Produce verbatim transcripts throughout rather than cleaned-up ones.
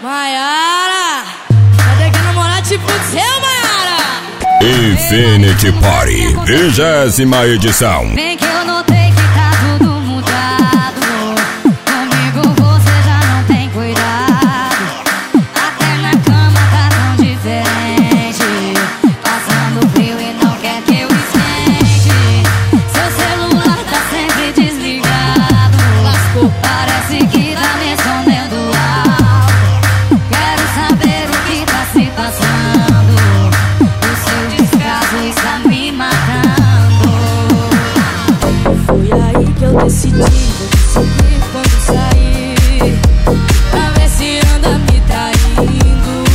Maiara, vai ter que namorar tipo seu, Maiara. Infinity Party, vigésima edição. Bem que eu notei que tá tudo mudado. Comigo você já não tem cuidado. Até na cama tá tão diferente. Passando frio e não quer que eu esquente. Seu celular tá sempre desligado. Lascou, parece que tá me escondendo algo. Quero saber o que tá se passando. O seu descaso está me matando. Foi aí que eu decidi, vou decidir quando sair, pra ver se anda me traindo.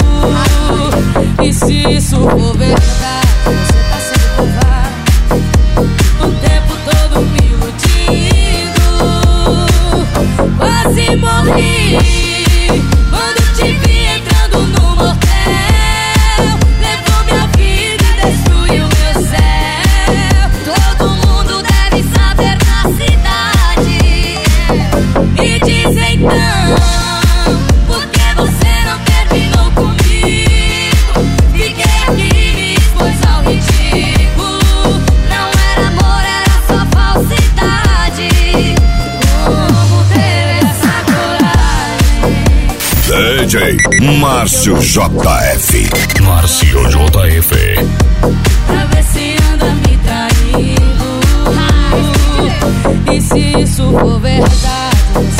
E se isso for verdade, você tá sendo covarde, o tempo todo me iludindo. Quase morri quando te vi entrando no motel. Levou minha vida e destruiu meu céu. Todo mundo deve saber na cidade. Me diz então, por que você não terminou comigo? Fiquei aqui e me expôs ao ridículo. Não era amor, era só falsidade. Como ter essa coragem? D J Márcio J F. Márcio J F. Pra ver se anda me traindo. E se isso for verdade,